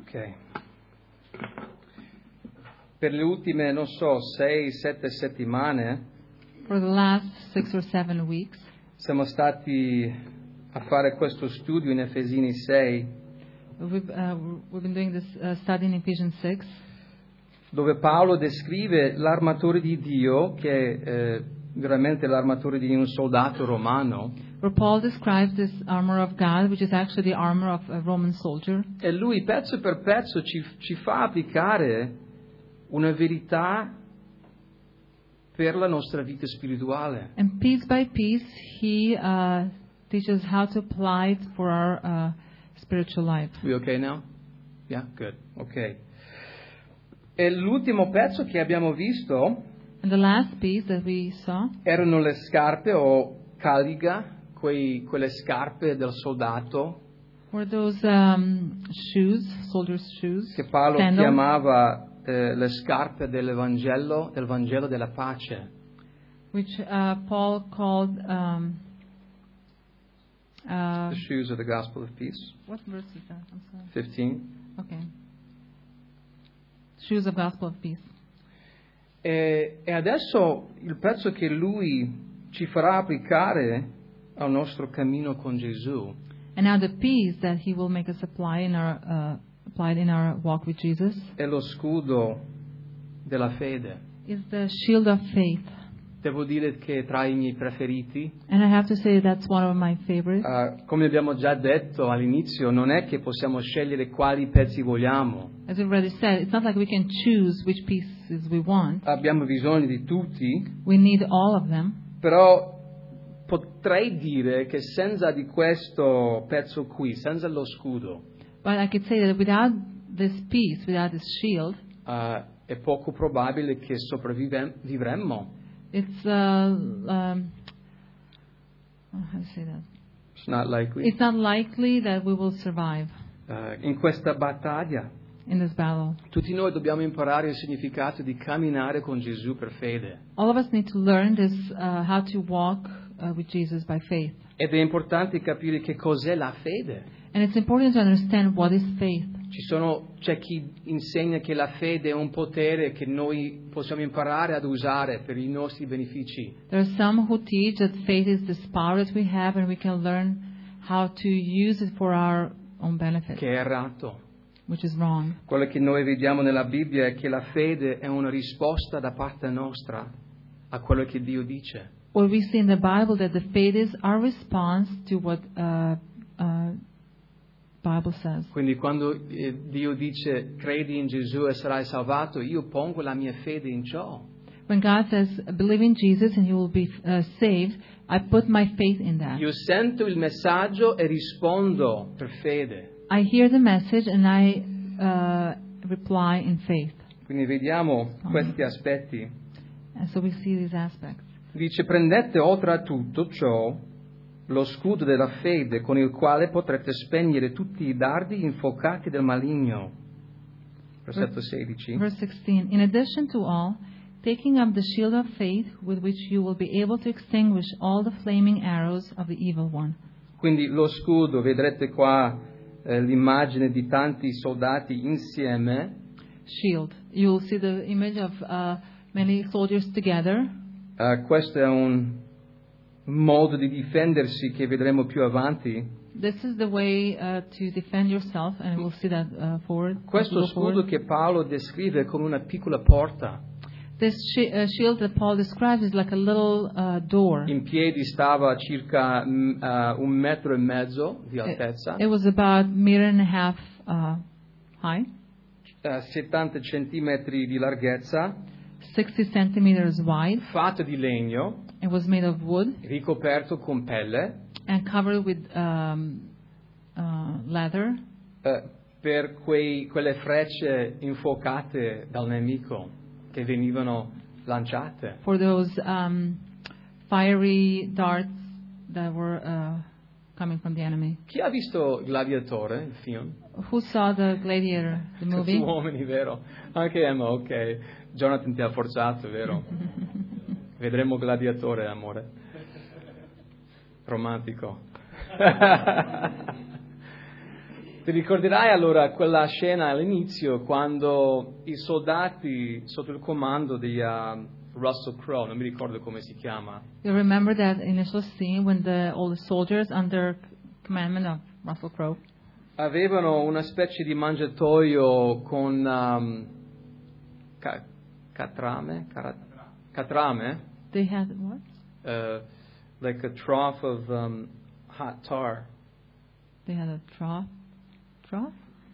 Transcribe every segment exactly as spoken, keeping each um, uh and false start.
Ok. Per le ultime, non so, sei, sette settimane For the last six or seven weeks, siamo stati a fare questo studio in Efesini sei, we've, uh, we've been doing this uh, study in Ephesians six, dove Paolo descrive l'armatore di Dio, che è eh, veramente l'armatore di un soldato romano, where Paul describes this armor of God, which is actually the armor of a Roman soldier. e lui pezzo per pezzo ci, ci fa applicare una verità per la nostra vita spirituale. And piece by piece, he uh, teaches how to apply it for our uh, spiritual life. We okay now? Yeah, good. Ok. E l'ultimo pezzo che abbiamo visto And the last piece that we saw erano le scarpe o caliga, quei, quelle scarpe del soldato were those um, shoes, soldiers' shoes, che Paolo sandals, chiamava eh, le scarpe dell'Evangelo, del Vangelo della pace. which uh, Paul called. Um, uh, The shoes of the gospel of peace. what verse is that? I'm sorry. fifteen. Okay. Shoes of gospel of peace. E, e adesso il pezzo che lui ci farà applicare al nostro cammino con Gesù And now the peace that he will make us apply in our uh, applied in our walk with Jesus è lo scudo della fede. is the shield of faith. Devo dire che è tra i miei preferiti. And I have to say that's one of my favorites. Uh, come abbiamo già detto all'inizio, non è che possiamo scegliere quali pezzi vogliamo. As we've already said, it's not like we can choose which pieces we want. Abbiamo bisogno di tutti, We need all of them. però potrei dire che senza di questo pezzo qui, senza lo scudo, But I could say that without this piece, without this shield, uh, è poco probabile che sopravvivremmo. it's uh, um, oh, how to say that? It's not likely. It's not likely that we will survive Uh, in questa battaglia, in this battle. tutti noi dobbiamo imparare il significato di camminare con Gesù per fede. All of us need to learn this, uh, how to walk uh, with Jesus by faith. Ed è importante capire che cos'è la fede. And it's important to understand what is faith. Ci sono, c'è chi insegna che la fede è un potere che noi possiamo imparare ad usare per i nostri benefici. There are some who teach that faith is this power that we have and we can learn how to use it for our own benefit, Che è errato. which is wrong. Quello che noi vediamo nella Bibbia è che la fede è una risposta da parte nostra a quello che Dio dice. What we see in the Bible that the faith is our response to what uh, uh, Bible says. Quindi quando eh, Dio dice credi in Gesù e sarai salvato, io pongo la mia fede in ciò. When God says believe in Jesus and you will be uh, saved, I put my faith in that. Io sento il messaggio e rispondo per fede. I hear the message and I uh, reply in faith. Quindi vediamo questi aspetti. And so we see these aspects. Dice prendete oltre a tutto ciò lo scudo della fede con il quale potrete spegnere tutti i dardi infuocati del maligno. Versetto sedici. Verse sixteen. In addition to all, taking up the shield of faith with which you will be able to extinguish all the flaming arrows of the evil one. Quindi lo scudo, vedrete qua eh, l'immagine di tanti soldati insieme. Shield. You will see the image of uh, many soldiers together. Uh, questo è un modo di difendersi che vedremo più avanti. This is the way uh, to defend yourself, and we'll see that uh, forward. Questo go scudo forward. che Paolo descrive come una piccola porta. This shi- uh, shield that Paul describes is like a little uh, door. In piedi stava circa mm, uh, un metro e mezzo di altezza, It was about a meter and a half uh, high, uh, settanta centimetri di larghezza, sixty centimeters wide. fatto di legno, It was made of wood ricoperto con pelle, and covered with um, uh, leather uh, per quei, quelle frecce infuocate dal nemico che venivano lanciate. for those um, fiery darts that were uh, coming from the enemy. Chi ha visto Gladiatore, il film? Who saw the Gladiator, the Tutti movie? uomini, vero? Anche Emma, ok. Jonathan ti ha forzato, vero? Vedremo Gladiatore, amore. Romantico. Ti ricorderai allora quella scena all'inizio quando i soldati sotto il comando di uh, Russell Crowe, non mi ricordo come si chiama, You remember that initial scene when the all the soldiers under commandment of Russell Crowe avevano una specie di mangiatoio con um, ca- catrame, cara- catrame, they had what? uh, like a trough of um, hot tar. They had a trough. Trough?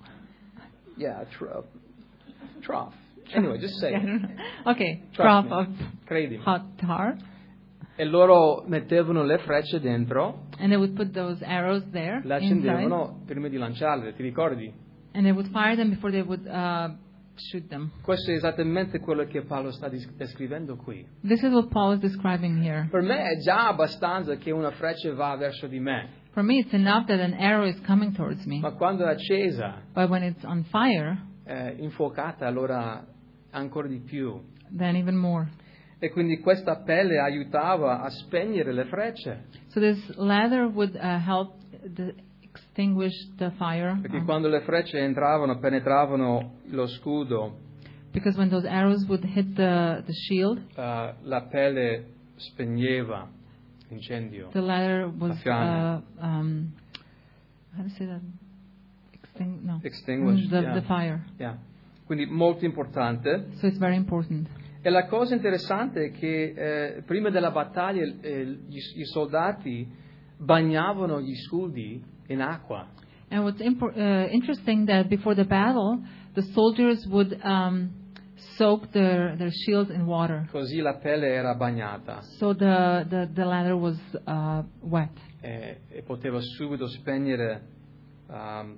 Yeah, a tro- trough. Anyway, just say Yeah, I it. don't know. Okay, Trust trough me. of Credimi. hot tar, E loro mettevano le frecce dentro, and they would put those arrows there le inside, accendevano prima di lanciarle, ti ricordi? and they would fire them before they would uh, shoot them. Questo è esattamente quello che Paolo sta dis- descrivendo qui. This is what Paul is describing here. Per me è già abbastanza che una freccia va verso di me, For me, it's enough that an arrow is coming towards me, ma quando è accesa, but when it's on fire, eh, infuocata, allora ancora di più. then even more. E quindi questa pelle aiutava a spegnere le frecce, So this lather would uh, help the, extinguish the fire, perché um, quando le frecce entravano, penetravano lo scudo, because when those arrows would hit the, the shield, eh, la pelle spegneva l'incendio. the lather was, La fiamma. uh, um, how do you say that? Exting- no. Extinguished, Mm, the, yeah. the fire. Yeah. Quindi molto importante. So it's very important. E la cosa interessante è che eh, prima della battaglia eh, gli, i soldati bagnavano gli scudi in acqua. And what's impor- uh, interesting that before the battle, the soldiers would um, soak their, their shields in water. Così la pelle era bagnata So the, the, the lather was uh, wet. e, e poteva subito spegnere um,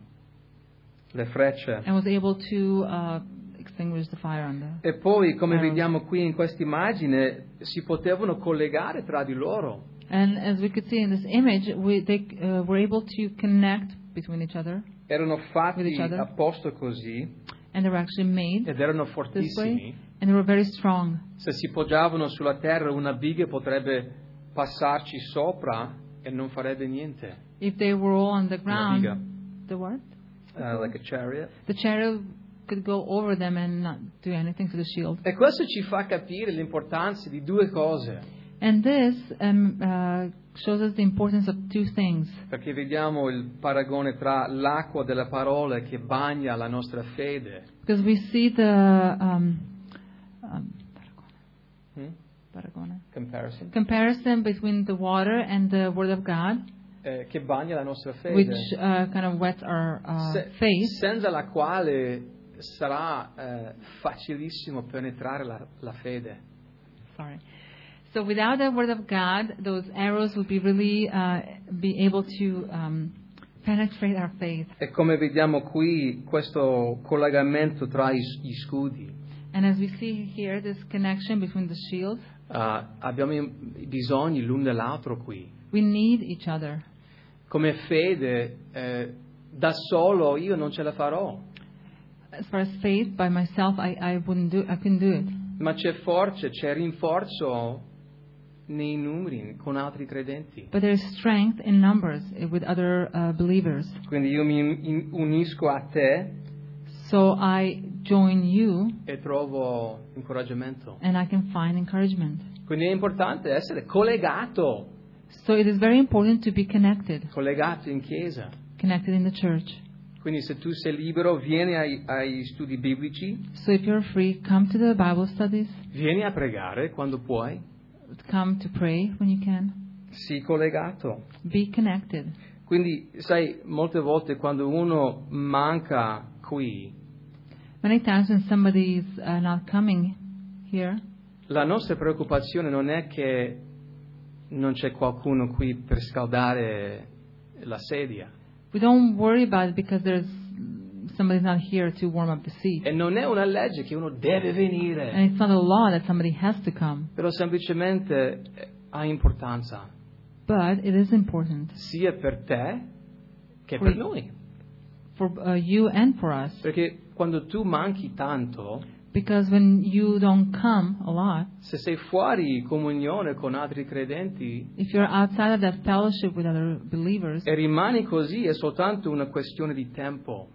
le frecce. And was able to uh, extinguish the fire on the... E poi, come Arrows. vediamo qui in questa immagine, si potevano collegare tra di loro. And as we could see in this image, we, they uh, were able to connect between each other, Erano With fatti each other. apposta così and they were actually made ed erano this fortissimi. way, and they were very strong. Se si poggiavano sulla terra, una biga potrebbe passarci sopra e non farebbe niente. If they were all on the ground, viga. the what? Uh, like a chariot. The chariot could go over them and not do anything to the shield. E questo ci fa capire l'importanza di due cose. And this um, uh, shows us the importance of two things. Perché vediamo il paragone tra l'acqua della parola che bagna la nostra fede, Because we see the um, um, hmm? paragone. comparison, comparison between the water and the Word of God, eh, che bagna la nostra fede, which uh, kind of wets our uh, Se- faith, senza la quale sarà eh, facilissimo penetrare la, la fede. sorry. So without the Word of God, those arrows would be really uh, be able to um, penetrate our faith. E come vediamo qui, questo collegamento tra i, gli scudi, And as we see here, this connection between the shield, uh, abbiamo i- bisogni l'un dell'altro qui. we need each other. Come fede, eh, da solo io non ce la farò, As far as faith, by myself, I, I wouldn't do, I couldn't do it. ma c'è forza, c'è rinforzo nei numeri con altri credenti. But there is strength in numbers uh, with other uh, believers. Quindi io mi in- unisco a te So I join you, e trovo incoraggiamento. and I can find encouragement. Quindi è importante essere collegato, So it is very important to be connected, collegato in chiesa. connected in the church. Quindi se tu sei libero, vieni ai, ai studi biblici, So if you're free, come to the Bible studies, vieni a pregare quando puoi, come to pray when you can. sii collegato. Be connected. Quindi, sai, molte volte quando uno manca qui, Many times when somebody is uh, not coming here, la nostra preoccupazione non è che non c'è qualcuno qui per scaldare la sedia. we don't worry about it because there's somebody's not here to warm up the seat. E non è una legge che uno deve venire, And it's not a law that somebody has to come. però semplicemente eh, ha importanza, But it is important sia per te che For per you. noi. for uh, you and for us. Perché quando tu manchi tanto, Because when you don't come a lot, se sei fuori comunione con altri credenti if you're outside of that fellowship with other believers e rimani così, è soltanto una questione di tempo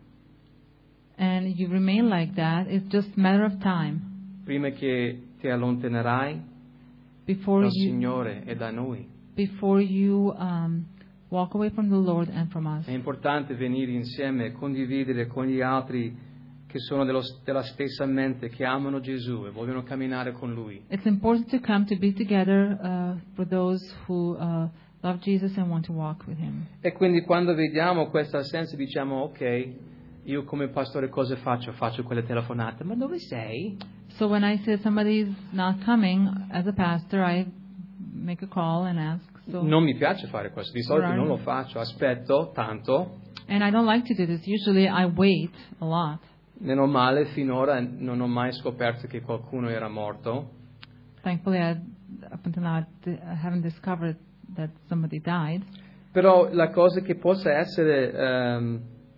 and you remain like that, it's just a matter of time prima che ti allontanerai before dal you Signore e da noi. before you um, walk away from the Lord and from us. È importante venire insieme e condividere con gli altri che sono dello, della stessa mente, che amano Gesù e vogliono camminare con Lui. It's important to come to be together uh, for those who uh, love Jesus and want to walk with Him. E quindi quando vediamo questa assenza diciamo, ok, io come pastore cosa faccio? Faccio quelle telefonate, ma dove sei? So when I say somebody's not coming, as a pastor, I make a call and ask. So, Non mi piace fare questo, di solito Right. non lo faccio, aspetto tanto, and I don't like to do this. Usually I wait a lot. meno male finora non ho mai scoperto che qualcuno era morto, Thankfully, I, up until now, I di- I haven't discovered that somebody died. però la cosa che possa essere ehm,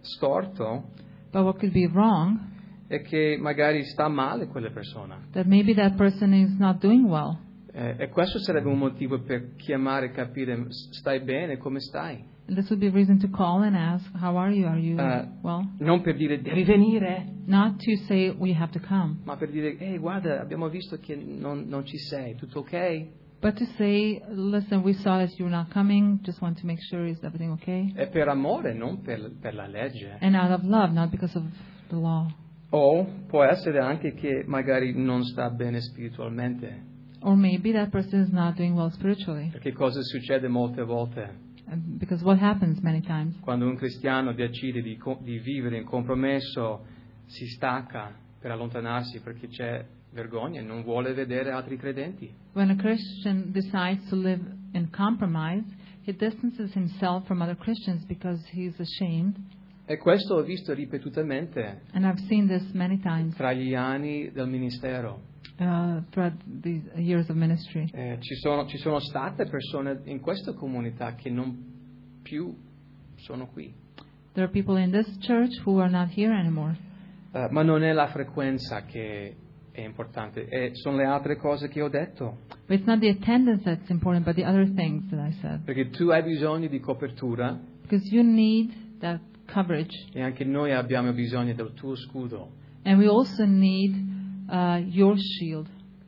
storto But what could be wrong, è che magari sta male quella persona. that maybe that person is not doing well. Eh, e questo sarebbe un motivo per chiamare e capire, stai bene, come stai? And this would be a reason to call and ask, how are you? Are you Uh, well? Non per dire devi venire, Not to say, we have to come, ma per dire, ehi guarda, abbiamo visto che non, non ci sei, tutto ok? but to say, listen, we saw that you're not coming, just want to make sure, is everything okay? È per amore, non per, per la legge. And out of love, not because of the law. O può essere anche che magari non sta bene spiritualmente, Or maybe that person is not doing well spiritually. perché cosa succede molte volte? And because what happens many times? Quando un cristiano decide di, co- di vivere in compromesso, si stacca per allontanarsi perché c'è vergogna e non vuole vedere altri credenti. When a Christian decides to live in compromise, he distances himself from other Christians because he's ashamed. E questo ho visto ripetutamente And I've seen this many times tra gli anni del ministero. uh, throughout these years of ministry. Eh, ci, sono, ci sono state persone in questa comunità che non più sono qui. There are people in this church who are not here anymore. Eh, ma non è la frequenza che è importante, eh, sono le altre cose che ho detto. But it's not the attendance that's important, but the other things that I said. Perché tu hai bisogno di copertura Because you need that coverage. e anche noi abbiamo bisogno del tuo scudo. And we also need uh, your shield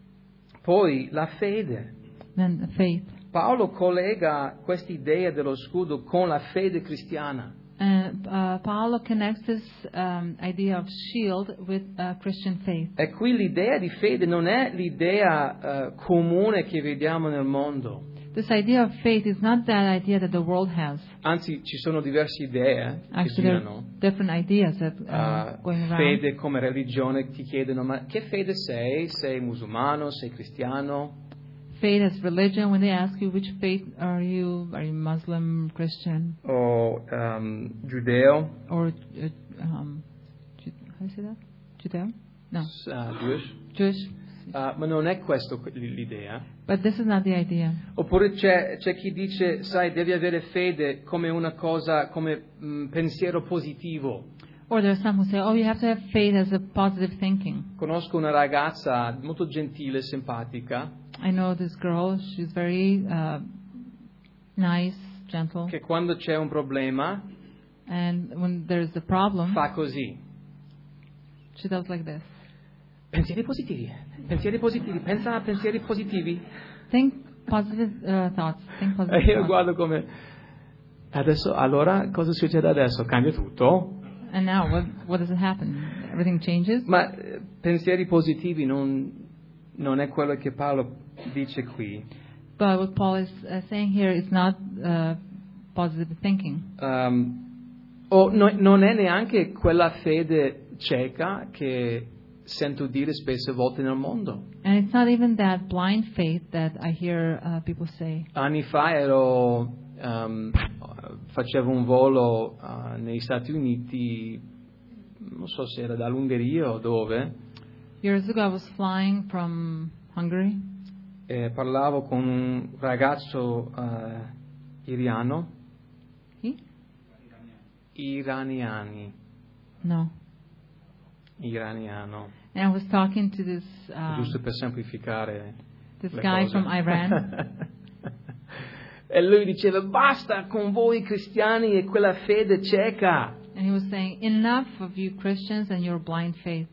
Poi la fede. and faith. Paolo collega questa idea dello scudo con la fede cristiana. And uh, Paolo connects this um, idea of shield with uh, Christian faith. E qui l'idea di fede non è l'idea eh, comune che vediamo nel mondo. This idea of faith is not that idea that the world has. Anzi, ci sono diverse idee che Actually, there girano. are different ideas that are Uh, going around. fede come religione, ti chiedono, ma che fede sei? Sei musulmano? Sei cristiano? Faith as religion, when they ask you which faith are you, are you Muslim, Christian, O um, giudeo? or uh, um, Ju- how do you say that? Judeo? No, S- uh, Jewish? Jewish. Uh, ma non è questa l'idea. But this is not the idea. Oppure c'è, c'è chi dice, sai, devi avere fede come una cosa, come mm, pensiero positivo. Or there are some who say, oh, you have to have faith as a positive thinking. Conosco una ragazza molto gentile, simpatica, I know this girl, she's very uh, nice, gentle, che quando c'è un problema and when there's a problem, fa così. she does like this. Pensieri positivi, pensieri positivi, pensa a pensieri positivi. Think positive uh, thoughts. Think E positive io thoughts. guardo come, adesso, allora, cosa succede adesso? Cambia tutto? And now, what what does it happen? Everything changes. Ma eh, pensieri positivi non, non è quello che Paolo dice qui. But what Paul is uh, saying here is not uh, positive thinking. Um, o no- non è neanche quella fede cieca che sento dire spesse volte nel mondo. And it's not even that blind faith that I hear uh, people say. Anni fa ero, um, facevo un volo uh, negli Stati Uniti, non so se era dall'Ungheria o dove, Years ago, I was flying from Hungary, e parlavo con un ragazzo uh, iriano, He? iraniani, No. iraniano, And I was talking to this um, giusto per semplificare this le guy cose. from Iran, E lui diceva: basta con voi cristiani e quella fede cieca. and he was saying, "Enough of you Christians and your blind faith."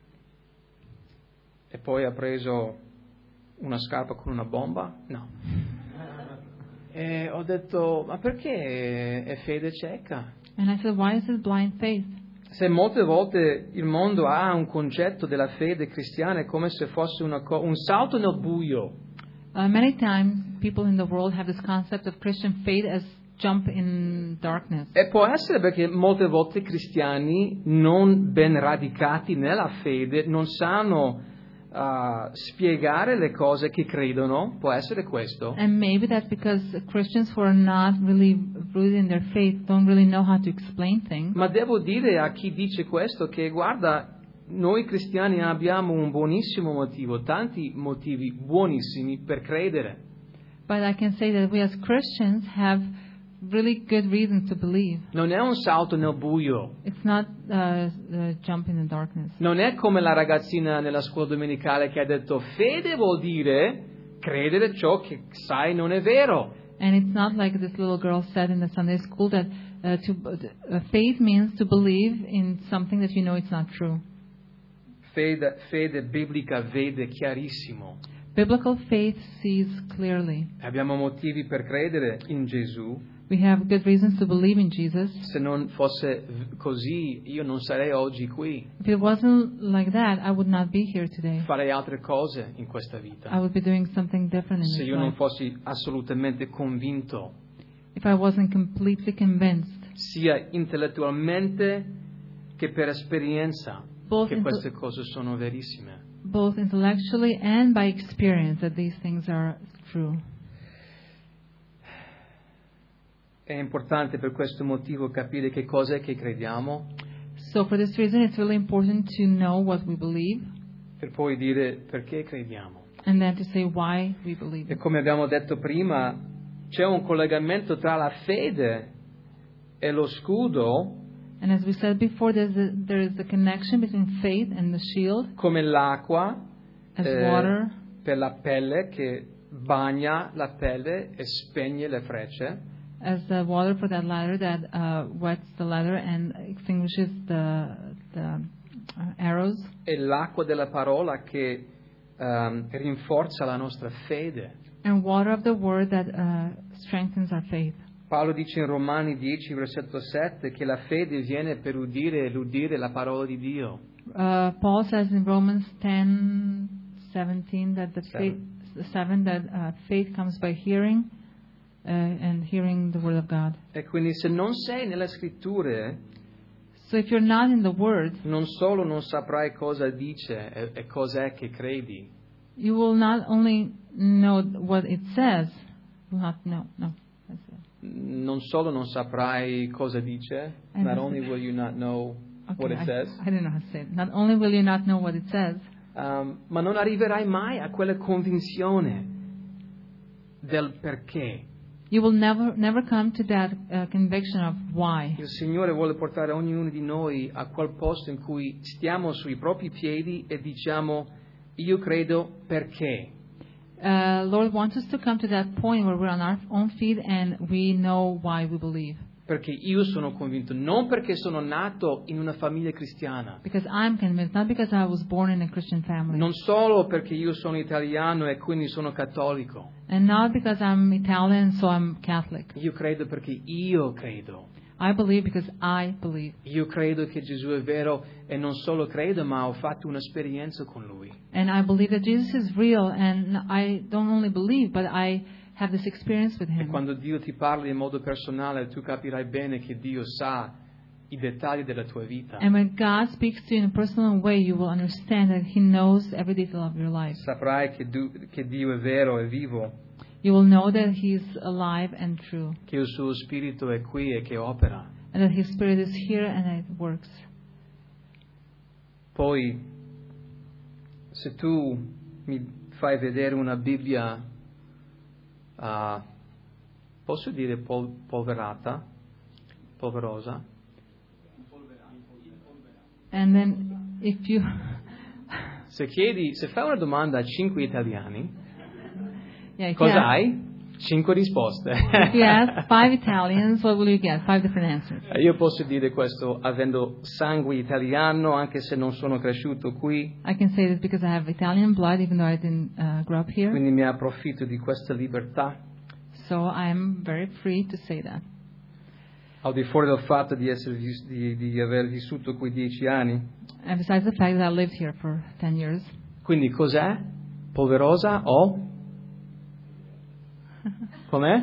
E poi ha preso una scarpa con una bomba? No. E ho detto: ma perché è fede cieca? And I said, "Why is it blind faith?" Se molte volte il mondo ha un concetto della fede cristiana è come se fosse una co- un salto nel buio. Uh, many times, people in the world have this concept of Christian faith as jump in darkness. E può essere perché molte volte i cristiani non ben radicati nella fede non sanno uh, spiegare le cose che credono. Può essere questo. And maybe that's because Christians who are not really rooted in their faith don't really know how to explain things. Ma devo dire a chi dice questo che guarda, noi cristiani abbiamo un buonissimo motivo, tanti motivi buonissimi per credere. But I can say that we as Christians have really good reasons to believe. Non è un salto nel buio. It's not uh, a jump in the darkness. Non è come la ragazzina nella scuola domenicale che ha detto fede vuol dire credere ciò che sai non è vero. And it's not like this little girl said in the Sunday school that uh, to, uh, faith means to believe in something that you know it's not true. Fede, fede biblica vede chiarissimo. Biblical faith sees clearly. Abbiamo motivi per credere in Gesù. We have good reasons to believe in Jesus. Se non fosse v- così, io non sarei oggi qui. If it wasn't like that, I would not be here today. Farei altre cose in questa I vita. would be doing something different in Se this io non life. fossi assolutamente convinto, If I wasn't completely convinced, sia intellettualmente che per esperienza, both, che inte- queste cose sono verissime. both intellectually and by experience, that these things are true. È importante per questo motivo capire che cosa è che crediamo, So for this reason, it's really important to know what we believe per poi dire perché crediamo. and then to say why we believe E it. come abbiamo detto prima, c'è un collegamento tra la fede e lo scudo, And as we said before, there's a, there is a connection between faith and the shield, come l'acqua as eh, water, per la pelle che bagna la pelle e spegne le frecce, as the water for that ladder that uh, wets the ladder and extinguishes the, the uh, arrows, e l'acqua della parola che ehm, rinforza la nostra fede. and water of the word that uh, strengthens our faith. Paolo dice in Romani dieci, versetto sette, che la fede viene per udire e l'udire la parola di Dio. Uh, Paul says in Romans ten seventeen that the faith, Seven. seven that uh, faith comes by hearing, uh, and hearing the word of God. E quindi se non sei nelle scritture, So if you're not in the word, non solo non saprai cosa dice e, e cos'è che credi, you will not only know what it says, you will not know. No, that's it. non solo non saprai cosa dice, And not this- only will you not know what it I, says, I don't know how to say it. Not only will you not know what it says, um, ma non arriverai mai a quella convinzione del perché. you will never never come to that uh, conviction of why. Il Signore vuole portare ognuno di noi a quel posto in cui stiamo sui propri piedi e diciamo io credo perché. Uh, Lord wants us to come to that point where we're on our own feet and we know why we believe. Perché io sono convinto, non perché sono nato in una famiglia cristiana, Because I'm convinced, not because I was born in a Christian family, non solo perché io sono italiano e quindi sono cattolico. and not because I'm Italian, so I'm Catholic. Io credo perché io credo. I believe because I believe. Io credo che Gesù è vero e non solo credo, ma ho fatto un'esperienza con Lui. And I believe that Jesus is real, and I don't only believe, but I have this experience with E Him. quando Dio ti parla in modo personale, tu capirai bene che Dio sa i dettagli della tua vita. And when God speaks to you in a personal way, you will understand that He knows every detail of your life. Saprai che, du- che Dio è vero e vivo, You will know that He's alive and true, che il suo spirito è qui e che opera. and that His Spirit is here and it works. Poi, se tu mi fai vedere una Bibbia, ah, posso dire pol- polverata, polverosa, And then If you Se chiedi, se fai una domanda a cinque italiani, yeah, if you cosa ask, hai? Cinque risposte. if you ask five Italians, what will you get? Five different answers. Io posso dire questo avendo sangue italiano, anche se non sono cresciuto qui, I can say this because I have Italian blood, even though I didn't uh, grow up here. quindi mi approfitto di questa libertà, So I'm very free to say that. al di fuori del fatto di, essere, vis- di, di aver vissuto qui dieci anni. And besides the fact that I lived here for ten years. Quindi cos'è? Poverosa o? Com'è?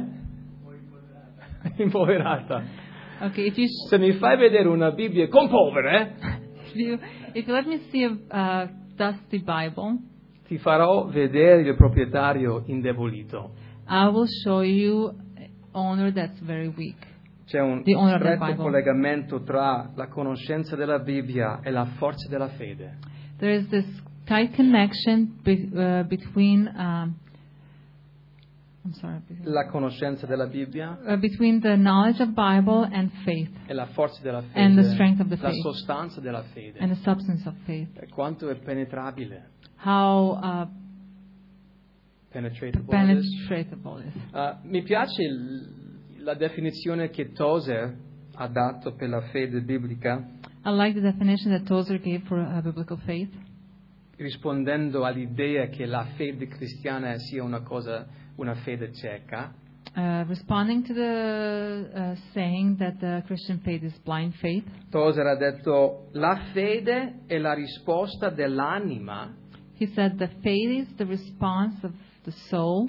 Impoverata. Okay, if you Se mi fai vedere una Bibbia con povere, if you if you let me see a uh, dusty Bible, ti farò vedere il proprietario indebolito. I will show you an owner that's very weak. C'è un The owner of the stretto Bible. collegamento tra la conoscenza della Bibbia e la forza della fede. There is this tight connection be, uh, between um, I'm sorry, between, La conoscenza della Bibbia uh, between the knowledge of Bible and faith e la forza della fede, And the strength of the la faith. sostanza della fede. and the substance of faith. E quanto è penetrabile. How uh, Penetratable. penetratable it is. Uh, mi piace il- la definizione che Tozer ha dato per la fede biblica, I like the definition that Tozer gave for uh, biblical faith, rispondendo all'idea che la fede cristiana sia una cosa, una fede cieca. uh, responding to the uh, saying that the Christian faith is blind faith. Tozer ha detto: la fede è la risposta dell'anima He said the faith is the response of the soul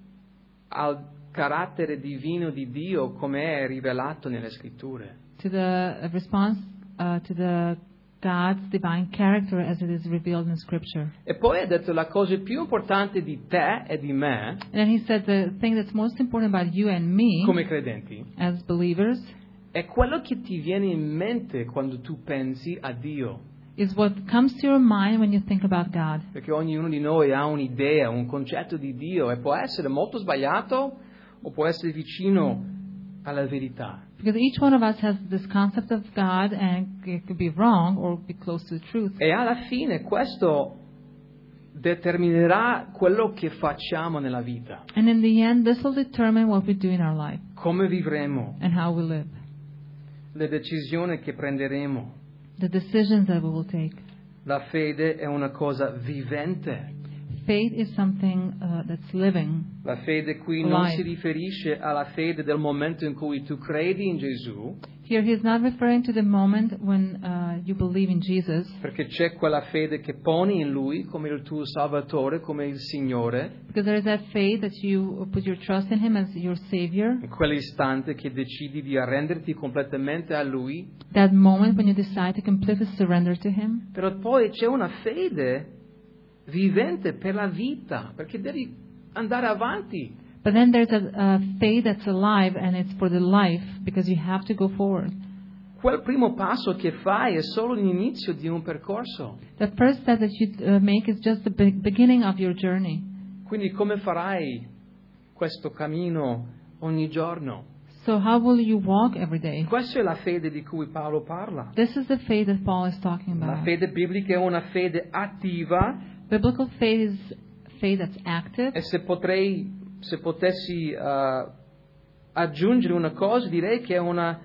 al carattere divino di Dio come è rivelato nelle scritture. to the uh, response uh, to the God's divine character as it is revealed in Scripture. E poi ha detto: la cosa più importante di te e di me And then he said the thing that's most important about you and me come credenti as believers è quello che ti viene in mente quando tu pensi a Dio. is what comes to your mind when you think about God. Perché ognuno di noi ha un'idea, un concetto di Dio, e può essere molto sbagliato o può essere vicino alla verità. Because each one of us has this concept of God, and it could be wrong or be close to the truth. E alla fine questo determinerà quello che facciamo nella vita, And in the end, this will determine what we do in our life come vivremo, and how we live, le decisioni che prenderemo. the decisions that we will take. La fede è una cosa vivente. Faith is something uh, that's living. La fede qui non Life. si riferisce alla fede del momento in cui tu credi in Gesù, Here he is not referring to the moment when uh, you believe in Jesus, perché c'è quella fede che poni in Lui come il tuo Salvatore, come il Signore, because there is that faith that you put your trust in him as your Savior, in quell'istante che decidi di arrenderti completamente a Lui. that moment when you decide to completely surrender to him. Però poi c'è una fede vivente per la vita, perché devi andare avanti. But then there's a, a faith that's alive, and it's for the life, because you have to go forward. Quel primo passo che fai è solo l'inizio di un percorso. The first step that you uh, make is just the be- beginning of your journey. Quindi come farai questo cammino ogni giorno? So how will you walk every day? Questa è la fede di cui Paolo parla. This is the faith that Paul is talking La about. fede biblica è una fede attiva, Biblical faith is faith that's active. e se potrei, se potessi uh, aggiungere una cosa, direi che è una,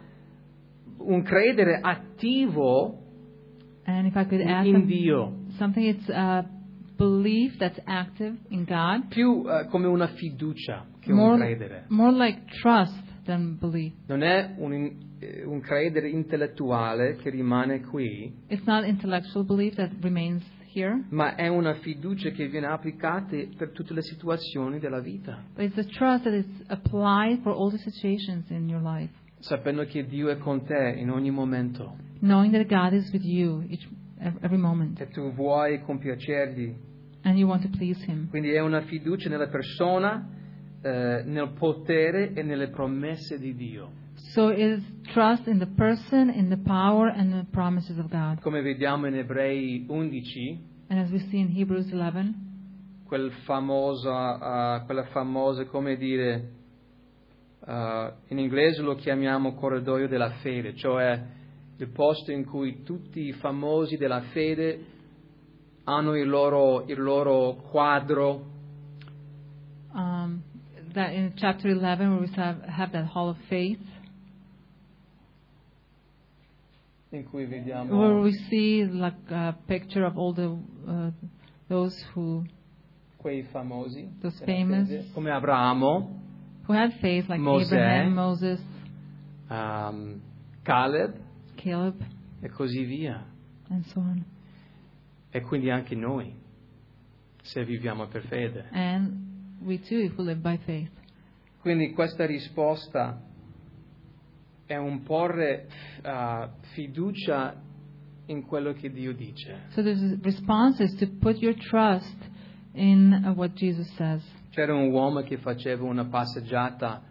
un credere attivo And if I could add in some- Dio, something, it's a belief that's active in God, più uh, come una fiducia che un more, credere. more like trust than belief. Non è un, eh, un credere intellettuale che rimane qui, It's not intellectual belief that remains here, ma è una fiducia che viene applicata per tutte le situazioni della vita, but it's a trust that is applied for all the situations in your life, sapendo che Dio è con te in ogni momento, knowing that God is with you each every moment, e tu vuoi compiacergli. and you want to please Him. Quindi è una fiducia nella persona, eh, nel potere e nelle promesse di Dio. So it is trust in the person, in the power, and the promises of God. Come vediamo in Ebrei undici, And as we see in Hebrews eleven, quel famoso, uh, quella famosa, come dire, uh, in inglese lo chiamiamo corridoio della fede, cioè il posto in cui tutti i famosi della fede hanno il loro, il loro quadro. Um, that in chapter eleven, where we have, have that hall of faith, In cui where vediamo we see like a picture of all the uh, those who quei famosi those della famous fede, come Abramo, who had faith, like Mosè. Abraham, Moses, um, Caleb Caleb, e così via. and so on. E quindi anche noi, se viviamo per fede. And we too, if we live by faith. Quindi questa risposta è un porre uh, fiducia in quello che Dio dice. So the response is to put your trust in uh, what Jesus says. C'era un uomo che faceva una passeggiata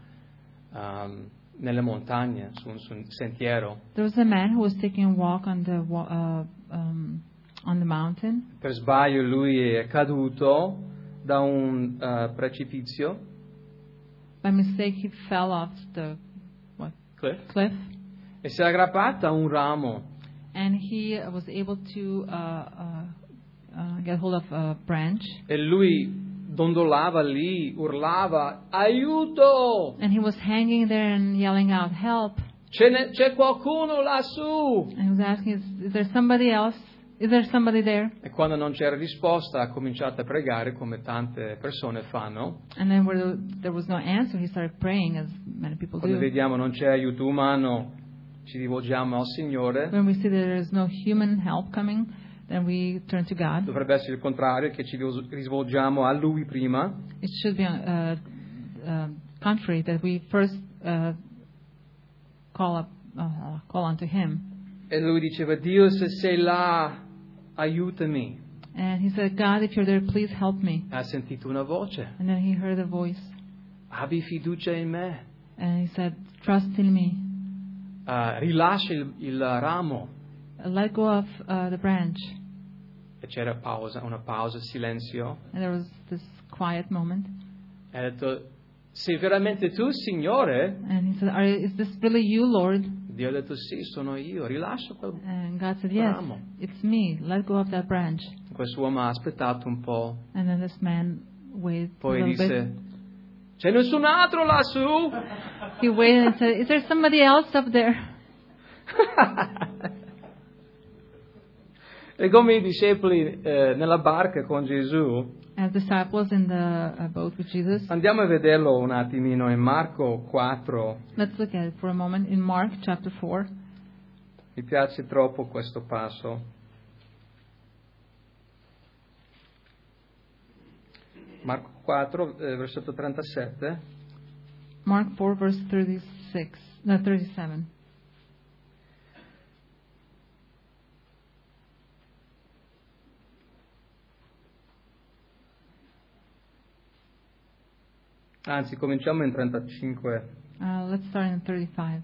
um, nelle montagne, su un, su un sentiero. There was a man who was taking a walk on the wa- uh, um, on the mountain. Per sbaglio lui è caduto da un uh, precipizio, By mistake, he fell off the what cliff, cliff, e si è aggrappato a un ramo. and he uh, was able to uh, uh, uh, get hold of a branch, E lui dondolava lì, urlava, aiuto! and he was hanging there and yelling out, "Help!" Ce n'è, c'è qualcuno lassù! And he was asking, "Is, is there somebody else? Is there somebody there?" E quando non c'era risposta ha cominciato a pregare come tante persone fanno. And then where the, there was no answer, he started praying, as many people Quando do. vediamo non c'è aiuto umano, ci rivolgiamo al Signore. When we see that there is no human help coming, then we turn to God. Dovrebbe essere il contrario, che ci rivolgiamo a Lui prima. It should be uh, uh, contrary, that we first uh, call up, uh, call unto Him. E lui diceva, Dio, se sei là, aiutami. And he said, "God, if you're there, please help me." Ha sentito una voce, And then he heard a voice, abbi fiducia in me, and he said, "Trust in me. uh, rilascia il, il ramo. Let go of uh, the branch." E c'era pausa, una pausa, silenzio. And there was this quiet moment. E ha detto, sei veramente tu, Signore? And he said, Are, "Is this really you, Lord?" Dio ha detto, sì, sono io, rilascia quel... And God said, "Yes, Ramo. it's me. Let go of that branch." Quest'uomo ha aspettato un po', And then this man waited a poi little disse, bit. c'è nessun altro lassù? He waited and said, "Is there somebody else up there?" E come i discepoli eh, nella barca con Gesù, As disciples in the uh, boat with Jesus. andiamo a vederlo un attimino in Marco quattro. Let's look at it for a moment in Mark chapter four. Mi piace troppo questo passo. Marco quattro, eh, versetto trentasette. Mark four, verse thirty-six, no, thirty-seven. Anzi, cominciamo in trentacinque. Uh, let's start in thirty-five.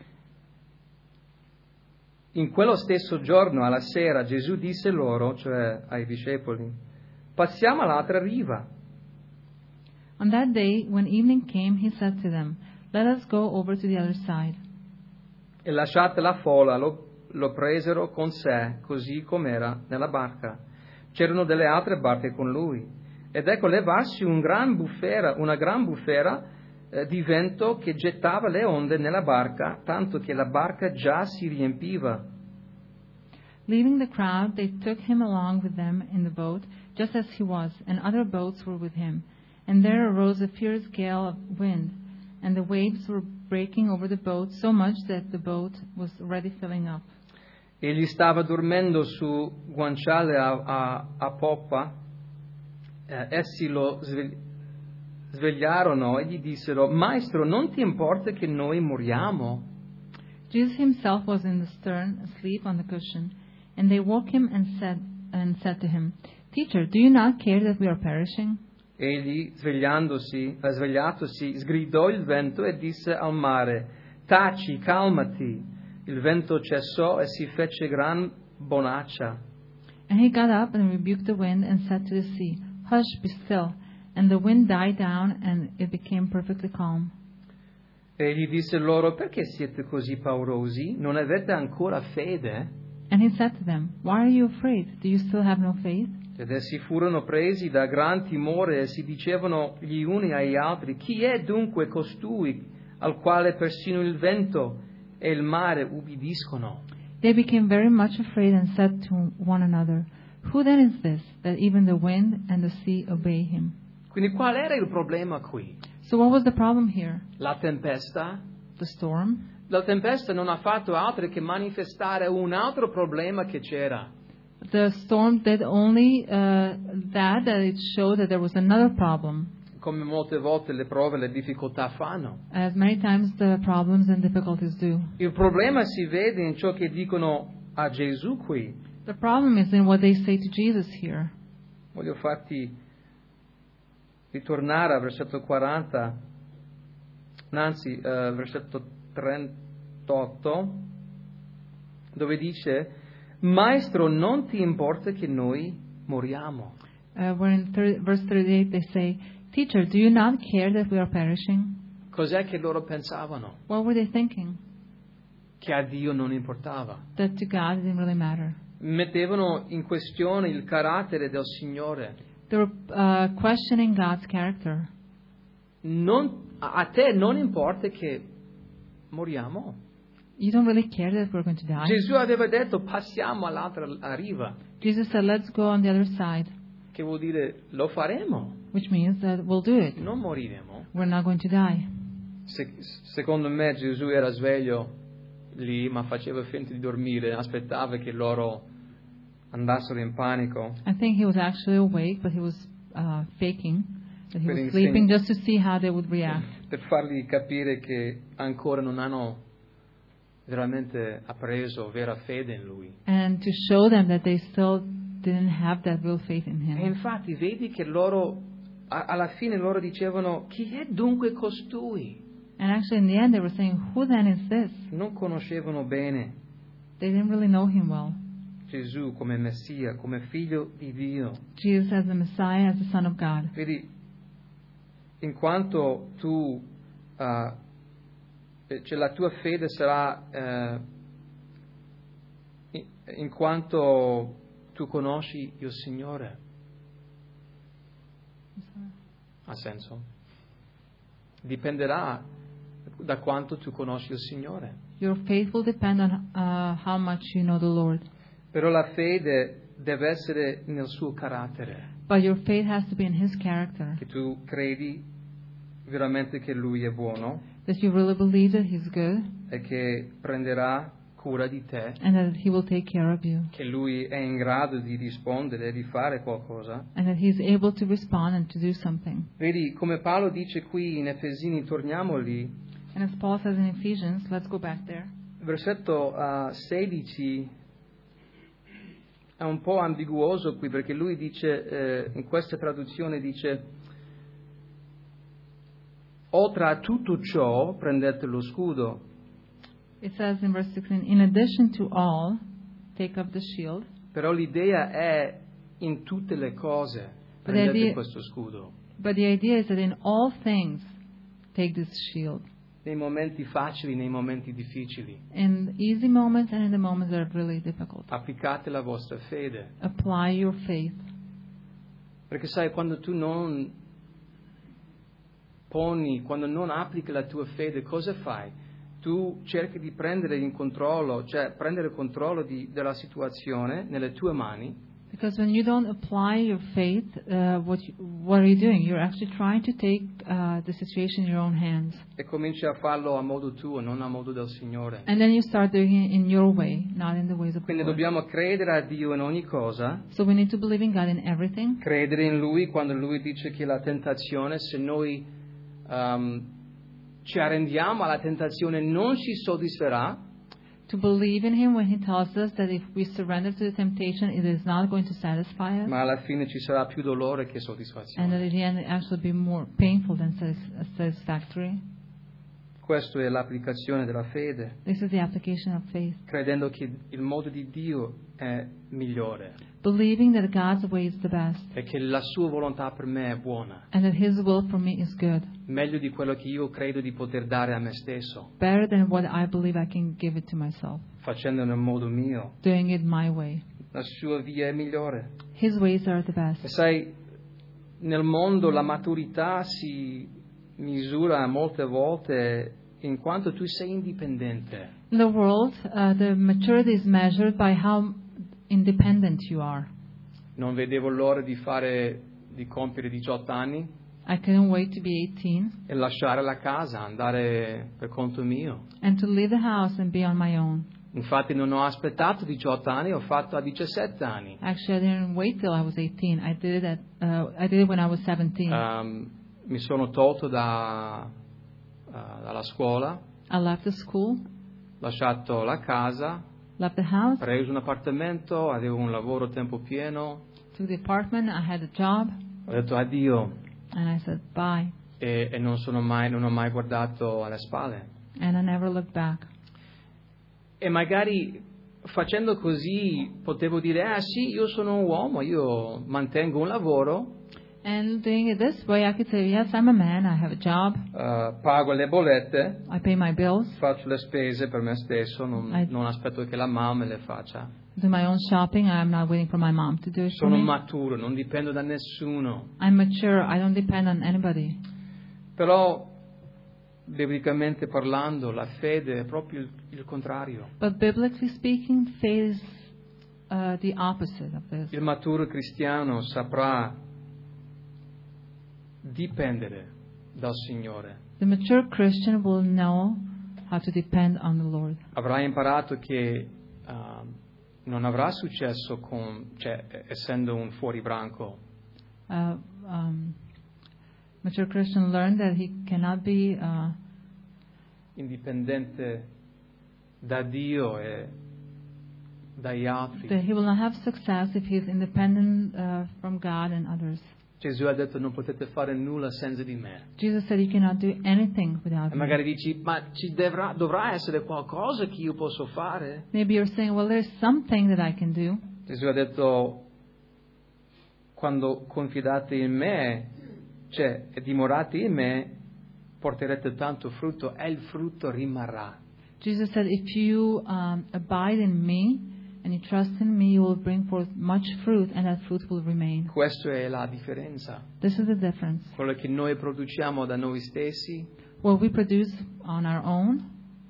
In quello stesso giorno, alla sera, Gesù disse loro, cioè ai discepoli, passiamo all'altra riva. On that day, when evening came, he said to them, "Let us go over to the other side." E lasciate la folla, lo, lo presero con sé, così com'era nella barca. C'erano delle altre barche con lui. Ed ecco levarsi un gran bufera, una gran bufera eh, di vento che gettava le onde nella barca, tanto che la barca già si riempiva. Leaving the crowd, they took him along with them in the boat, just as he was, and other boats were with him. And there arose a fierce gale of wind, and the waves were breaking over the boat so much that the boat was already filling up. Egli stava dormendo su guanciale a, a, a poppa. Eh, essi lo svegli- svegliarono e gli dissero, Maestro, non ti importa che noi moriamo? Jesus himself was in the stern, asleep on the cushion, and they woke him and said and said to him, "Teacher, do you not care that we are perishing?" Egli, svegliandosi, eh, svegliatosi, sgridò il vento e disse al mare, taci, calmati. Il vento cessò e si fece gran bonaccia. And he got up and rebuked the wind and said to the sea, "Hush, be still." And the wind died down and it became perfectly calm. E gli disse loro: perché siete così paurosi? Non avete ancora fede? And he said to them, "Why are you afraid? Do you still have no faith?" Ed essi furono presi da gran timore e si dicevano gli uni agli altri: chi è dunque costui al quale persino il vento e il mare ubbidiscono? They became very much afraid and said to one another, "Who then is this, that even the wind and the sea obey him?" Quindi qual era il problema qui? So what was the problem here? La tempesta? The storm? La tempesta non ha fatto altro che manifestare un altro problema che c'era. The storm did only uh, that, that it showed that there was another problem. Come molte volte le prove e le difficoltà fanno. As many times the problems and difficulties do. Il problema si vede in ciò che dicono a Gesù qui. The problem is in what they say to Jesus here. Voglio farti ritornare al versetto quaranta, anzi, uh, versetto trentotto, dove dice: Maestro, non ti importa che noi moriamo? Uh, where in thir- verse thirty-eight they say, "Teacher, do you not care that we are perishing?" Cos'è che loro pensavano? What were they thinking? Che a Dio non importava. That to God it didn't really matter. Mettevano in questione il carattere del Signore. They were uh, questioning God's character. Non, a te non importa che moriamo? You don't really care that we're going to die. Gesù aveva detto: passiamo all'altra riva. Jesus said, "Let's go on the other side," Che vuol dire lo faremo, which means that we'll do it. non moriremo. We're not going to die. Se, secondo me Gesù era sveglio lì, ma faceva finta di dormire, aspettava che loro andassero in panico. I think he was actually awake, but he was uh, faking that he Per was inseg- sleeping just to see how they would react. Per fargli capire che ancora non hanno veramente appreso vera fede in Lui. And to show them that they still didn't have that real faith in E him. infatti vedi che loro, a- alla fine loro dicevano: chi è dunque costui? And actually, in the end, they were saying, "Who then is this?" Non conoscevano bene They didn't really know him well. Gesù come Messia, come figlio di Dio. Jesus as the Messiah, as the Son of God. Vedi, in quanto tu, uh, cioè la tua fede sarà, uh, in, in quanto tu conosci il Signore. Ha senso? Dipenderà da quanto tu conosci il Signore. Your faith will depend on uh, how much you know the Lord. Però la fede deve essere nel suo carattere, But your faith has to be in His character. che tu credi veramente che Lui è buono That you really believe that He's good e che prenderà cura di te, and that He will take care of you. che Lui è in grado di rispondere e di fare qualcosa. And that He's able to respond and to do something. Vedi, come Paolo dice qui in Efesini, torniamo lì, And as Paul says in Ephesians, let's go back there. versetto uh, sedici è un po' ambiguoso qui, perché lui dice, eh, in questa traduzione dice: oltre a tutto ciò prendete lo scudo. It says in verse sixteen, "In addition to all, take up the shield." Però l'idea è in tutte le cose But the prendete idea- questo scudo. But the idea is that in all things, take this shield. Nei momenti facili, nei momenti difficili. In easy moments and in the moments that are really difficult. Applicate la vostra fede. Apply your faith. Perché sai, quando tu non poni, quando non applichi la tua fede, cosa fai? Tu cerchi di prendere in controllo, cioè prendere controllo di, della situazione nelle tue mani. Because when you don't apply your faith, uh, what you, what are you doing? You're actually trying to take uh, the situation in your own hands. E cominci a farlo a modo tuo, non a modo del Signore. And then you start doing it in your way, not in the ways of the Quindi Lord. dobbiamo credere a Dio in ogni cosa, So we need to believe in God in everything. credere in Lui quando Lui dice che la tentazione, se noi um, ci arrendiamo alla tentazione, non ci soddisferà. To believe in Him when He tells us that if we surrender to the temptation, it is not going to satisfy us. Ma alla fine ci sarà più dolore che And that soddisfazione. at the end it actually be more painful than satis- satisfactory. Questa è l'applicazione della fede, This is the application of faith. credendo che il modo di Dio è migliore. believing that God's way is the best, e che la sua volontà per me è buona, and that His will for me is good, meglio di quello che io credo di poter dare a me stesso, better than what I believe I can give it to myself, facendo nel modo mio. doing it my way. La sua via è migliore. His ways are the best. E sai, nel mondo la maturità si misura molte volte in quanto tu sei indipendente. In the world, uh, the maturity is measured by how independent you are. Non vedevo l'ora di fare, di compiere diciotto anni I couldn't wait to be eighteen e lasciare la casa, andare per conto mio. and to leave the house and be on my own. Infatti non ho aspettato diciotto anni, ho fatto a diciassette anni. Actually, I didn't wait till I was eighteen. I did it at uh, I did it when I was seventeen. Um, mi sono tolto da, uh, dalla scuola, I left the school, lasciato la casa, left the house, preso un appartamento, avevo un lavoro a tempo pieno, took the apartment. I had a job, ho detto addio and I said bye. e, e non sono mai, non ho mai guardato alle spalle. And I never looked back. E magari facendo così potevo dire, ah sì, io sono un uomo, io mantengo un lavoro, And doing it this way, I could say, yes, I'm a man. I have a job. uh, pago le bollette, I pay my bills. faccio le spese per me stesso, non, I- non aspetto che la mamma me le faccia. Do my own shopping. I'm not waiting for my mom to do it for Sono me. maturo, non dipendo da nessuno. I'm mature. I don't depend on anybody. Però, biblicamente parlando, la fede è proprio il, il contrario. But biblically speaking, faith is uh, the opposite of this. Il maturo cristiano saprà dipendere dal Signore. The mature Christian will know how to depend on the Lord. Avrà imparato che uh, non avrà successo con, cioè, essendo un fuoribranco. Uh, um, mature Christian learned that he cannot be uh, Indipendente da Dio e dagli altri. that he will not have success if he is independent uh, from God and others. Gesù ha detto non potete fare nulla senza di me. Jesus said you cannot do anything without E me. magari dici, ma ci dovrà, dovrà essere qualcosa che io posso fare? Maybe you're saying, well, there's something that I can do. Gesù ha detto, quando confidate in me, cioè e dimorate in me, porterete tanto frutto e il frutto rimarrà. Jesus said, if you um, abide in me and you trust in me, you will bring forth much fruit, and that fruit will remain. Questa è la differenza. This is the difference. Quello che noi produciamo da noi stessi, What we produce on our own,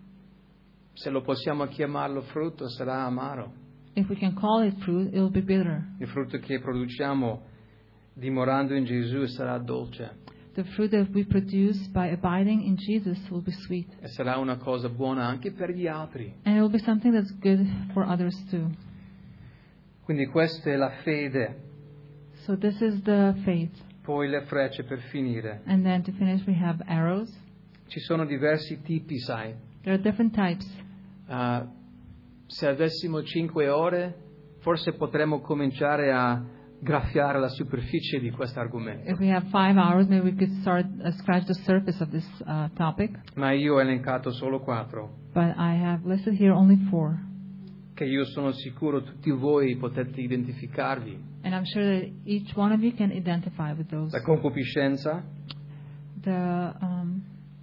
se lo possiamo chiamarlo frutto, sarà amaro. if we can call it fruit, it will be bitter. Il frutto che produciamo dimorando in Gesù sarà dolce The fruit that we produce by abiding in Jesus will be sweet. e sarà una cosa buona anche per gli altri. And it will be something that's good for others too. Quindi questa è la fede. So this is the faith. Poi le frecce per finire. And then to finish, we have arrows. Ci sono diversi tipi, sai. There are different types. Uh, se avessimo cinque ore, forse potremmo cominciare a graffiare la superficie di questo argomento. If we have five hours, maybe we could start uh, scratch the surface of this uh, topic. Ma io ho elencato solo quattro, But I have listed here only four. che io sono sicuro tutti voi potete identificarvi. And I'm sure that each one of you can identify with those. La concupiscenza, The um,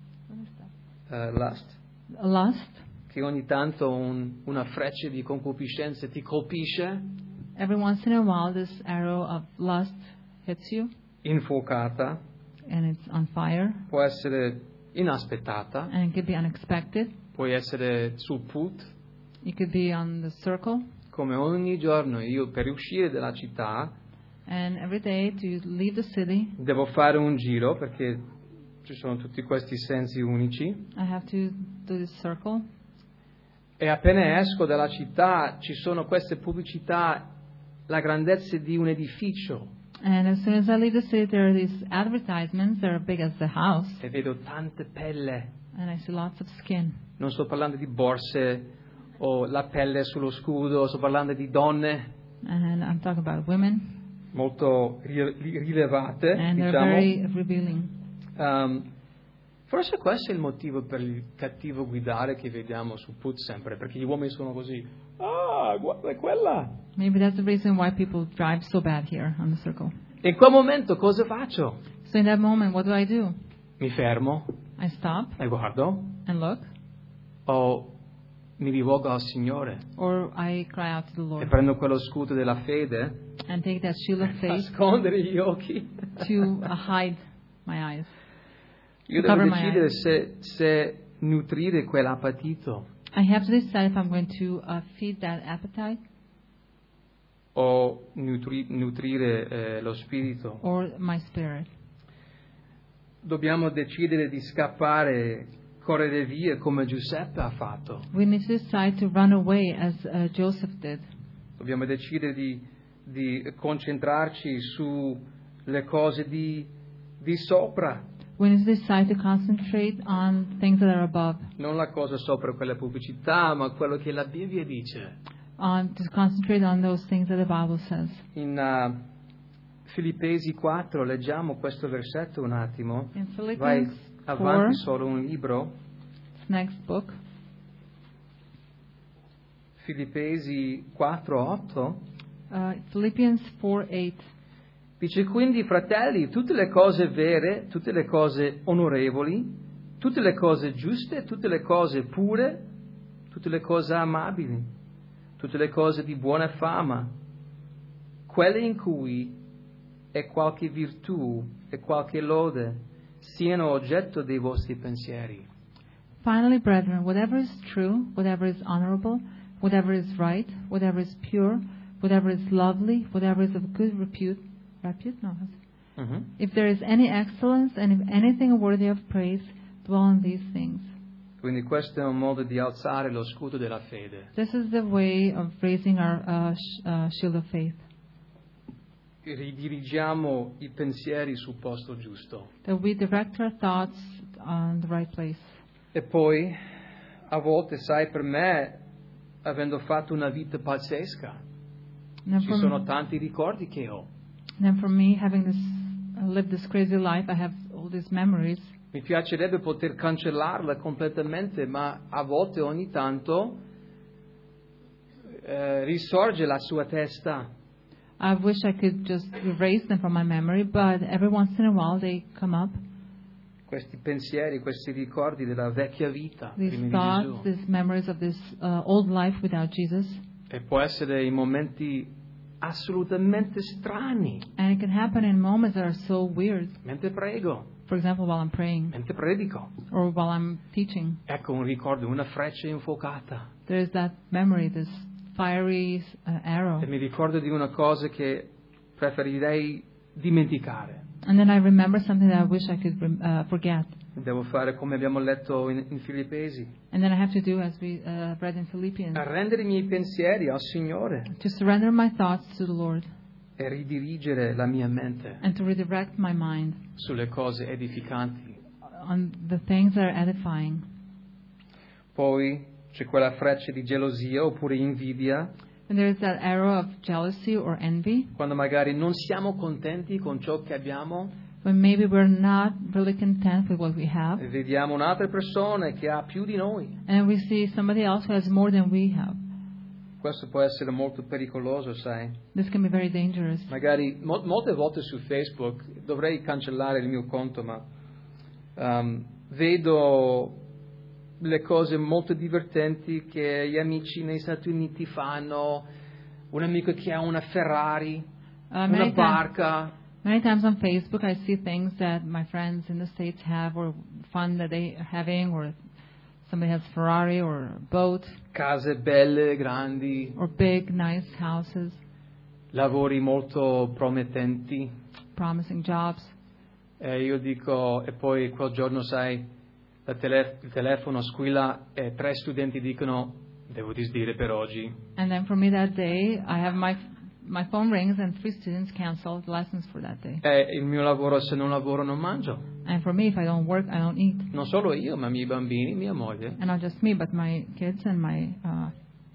uh, lust, lust. che ogni tanto un- una freccia di concupiscenza ti colpisce, Every once in a while, this arrow of lust hits you, infuocata, and it's on fire, può essere inaspettata, and it could be unexpected. può essere sul put, It could be on the circle, come ogni giorno io per uscire dalla città and every day to leave the city, devo fare un giro perché ci sono tutti questi sensi unici I have to do this circle. e appena esco dalla città ci sono queste pubblicità, la grandezza di un edificio And as soon as I leave the city, there are these advertisements that are big as the house, e vedo tante pelle. and I see lots of skin. Non sto parlando di borse o la pelle sullo scudo, sto parlando di donne And I'm talking about women, molto ri- rilevate, and they're diciamo. very revealing. Um, Forse questo è il motivo per il cattivo guidare che vediamo su Put sempre, perché gli uomini sono così. Ah, guarda quella! Maybe that's the reason why people drive so bad here on the circle. E in quel momento cosa faccio? So in that moment, what do I do? Mi fermo I stop e guardo, and look, o mi rivolgo al Signore or I cry out to the e Lord prendo quello scudo della fede, and take that shield of faith nascondere gli occhi. to uh, hide my eyes. Io to devo cover my decidere eyes. se, se nutrire quell'appetito I have to decide if I'm going to uh, feed that appetite o nutri- nutrire eh, lo spirito. or my spirit. Dobbiamo decidere di scappare, correre via come Giuseppe ha fatto. We need to decide to run away as uh, Joseph did. Dobbiamo decidere di, di concentrarci sulle cose di, di sopra, We need to decide to concentrate on things that are above, non la cosa sopra quella pubblicità, ma quello che la Bibbia dice. on to concentrate on those things that the Bible says. In uh, Filippesi quattro leggiamo questo versetto un attimo. In Vai Philippians avanti four, solo un libro. next book, Filippesi quattro otto. uh, Philippians four eight. Dice quindi, fratelli, tutte le cose vere, tutte le cose onorevoli, tutte le cose giuste, tutte le cose pure, tutte le cose amabili, tutte le cose di buona fama, quelle in cui è qualche virtù e qualche lode, siano oggetto dei vostri pensieri. Finally, brethren, whatever is true, whatever is honorable, whatever is right, whatever is pure, whatever is lovely, whatever is of good repute, repute? No. Mhm. If there is any excellence and if anything worthy of praise, dwell on these things. Quindi questo è un modo di alzare lo scudo della fede. This is the way of raising our uh, sh- uh, shield of faith, Ridirigiamo i pensieri sul posto giusto. that we direct our thoughts on the right place. E poi, a volte, sai, per me, avendo fatto una vita pazzesca, And then ci for, sono tanti ricordi che ho. then for me, having this uh, lived this crazy life, I have all these memories. Mi piacerebbe poter cancellarla completamente, ma a volte, ogni tanto, eh, risorge la sua testa. I wish I could just erase them from my memory, but every once in a while they come up. Questi pensieri, questi ricordi della vecchia vita These prima di thoughts, Gesù. these memories of this uh, old life without Jesus. E può essere in momenti assolutamente strani, And it can happen in moments that are so weird. mentre prego, For example, while I'm praying mentre predico. or while I'm teaching. Ecco un ricordo, una freccia infuocata. There's that memory, this fiery uh, arrow. E mi ricordo di una cosa che preferirei dimenticare. And then I remember something that I wish I could rem- uh, forget. Devo fare come abbiamo letto in, in Filippesi. And then I have to do as we uh, read in Philippians, Arrendere i miei pensieri al Signore to surrender my thoughts to the Lord e ridirigere la mia mente and to redirect my mind sulle cose edificanti. on the things that are edifying. Poi c'è quella freccia di gelosia oppure invidia, And there's that arrow of jealousy or envy, quando magari non siamo contenti con ciò che abbiamo when maybe we're not really content with what we have, e vediamo un'altra persona che ha più di noi. and we see somebody else who has more than we have. Questo può essere molto pericoloso, sai. This can be very dangerous. Magari mo- molte volte su Facebook, dovrei cancellare il mio conto, ma um, vedo le cose molto divertenti che gli amici negli Stati Uniti fanno, un amico che ha una Ferrari, Uh, una many, times, barca, many times on Facebook, I see things that my friends in the States have, or fun that they are having, or somebody has Ferrari or a boat, case belle, grandi, or big, nice houses, lavori molto promettenti. promising jobs. E io dico, e poi quel giorno, sai, la tele- il telefono squilla e tre studenti dicono, devo disdire per oggi. And then for me that day, I have my my phone rings and three students canceled lessons for that day. E il mio lavoro, se non lavoro non mangio. And for me, if I don't work, I don't eat. Non solo io, ma i miei bambini, mia moglie. And not just me, but my kids and my uh,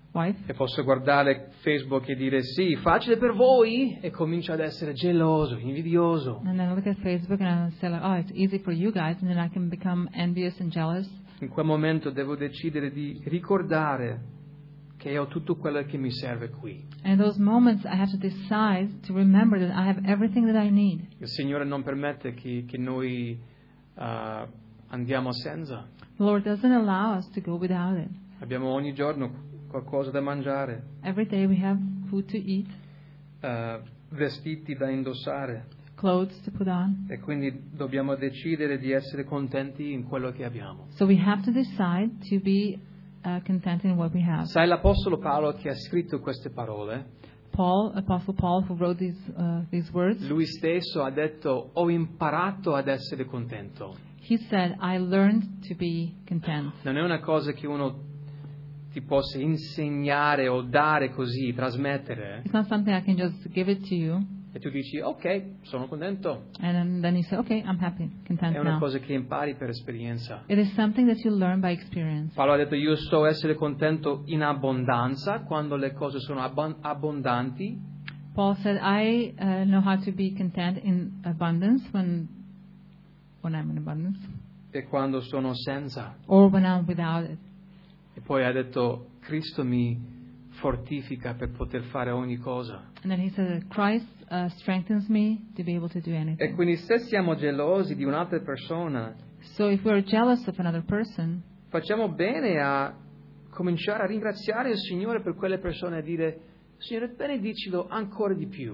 wife. E posso guardare Facebook e dire sì, facile per voi, e comincio ad essere geloso, invidioso. And then look at Facebook and I say like, oh, it's easy for you guys, and then I can become envious and jealous. In quel momento devo decidere di ricordare che ho tutto quello che mi serve qui. And in those moments, I have to decide to remember that I have everything that I need. Il Signore non permette che, che noi uh, andiamo senza. The Lord doesn't allow us to go without it. Abbiamo ogni giorno qualcosa da mangiare, Every day we have food to eat, uh, vestiti da indossare, clothes to put on. e quindi dobbiamo decidere di essere contenti in quello che abbiamo. So we have to decide to be uh, content in what we have. Sai, l'Apostolo Paolo che ha scritto queste parole, Paul, Apostle Paul, who wrote these uh, these words, lui stesso ha detto: ho imparato ad essere contento. he said, "I learned to be content." Non è una cosa che uno ti possa insegnare o dare così, trasmettere, It's not something I can just give it to you, e tu dici ok, sono contento. and then, then you say, "Okay, I'm happy, content È una now." cosa che impari per esperienza. It is something that you learn by experience. Paolo ha detto: io so essere contento in abbondanza, quando le cose sono abbon- abbondanti, Paul said, "I uh, know how to be content in abundance when when I'm in abundance, e quando sono senza. or when I'm without it." E poi ha detto: Cristo mi fortifica per poter fare ogni cosa. And then he said that Christ uh, strengthens me to be able to do E anything. quindi se siamo gelosi di un'altra persona, So if we're jealous of another person, facciamo bene a cominciare a ringraziare il Signore per quelle persone, e dire: Signore, benedicilo ancora di più.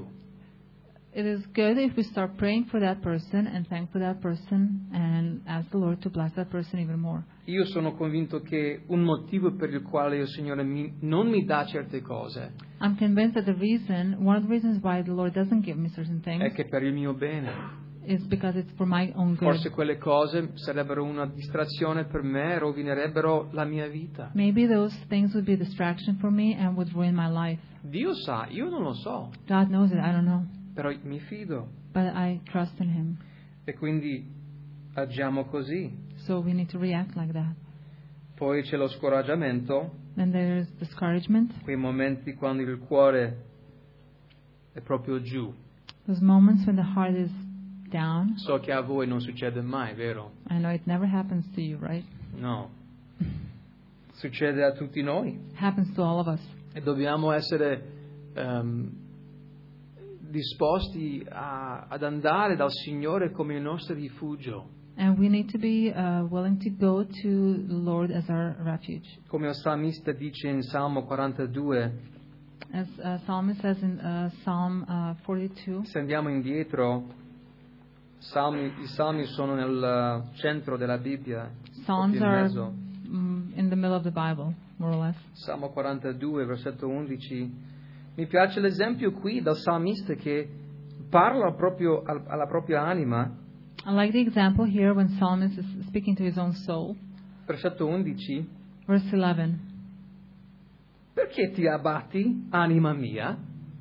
it is good if we start praying for that person and thank for that person and ask the Lord to bless that person even more. Io sono convinto che un motivo per il quale il Signore mi, non mi dà certe cose I'm convinced that the reason, one of the reasons why the Lord doesn't give me certain è things, che per il mio bene. is because it's for my own good. Forse quelle cose sarebbero una distrazione per me, rovinerebbero la mia vita. Maybe those things would be a distraction for me and would ruin my life. Dio sa, io non lo so, God knows it, I don't know. però mi fido. But I trust in Him. E quindi agiamo così. So we need to react like that. Poi c'è lo scoraggiamento, Then there's discouragement, quei momenti quando il cuore è proprio giù. those moments when the heart is down. So che a voi non succede mai, vero? I know it never happens to you, right? No. Succede a tutti noi. It happens to all of us. E dobbiamo essere ehm, disposti a, ad andare dal Signore come il nostro rifugio. And we need to be uh, willing to go to the Lord as our refuge. Come il salmista dice in Salmo quarantadue, As uh, Psalmist says in uh, Psalm uh, forty-two, se andiamo indietro, salmi, i salmi sono nel centro della Bibbia, Psalms proprio in are mezzo. mm, in the middle of the Bible, more or less. Salmo quarantadue, versetto undici. Mi piace l'esempio qui del salmista che parla proprio al- alla propria anima. I like the example here when Psalmist is speaking to his own soul. Versetto undici. Verse eleven. Perché ti abbatti, anima mia?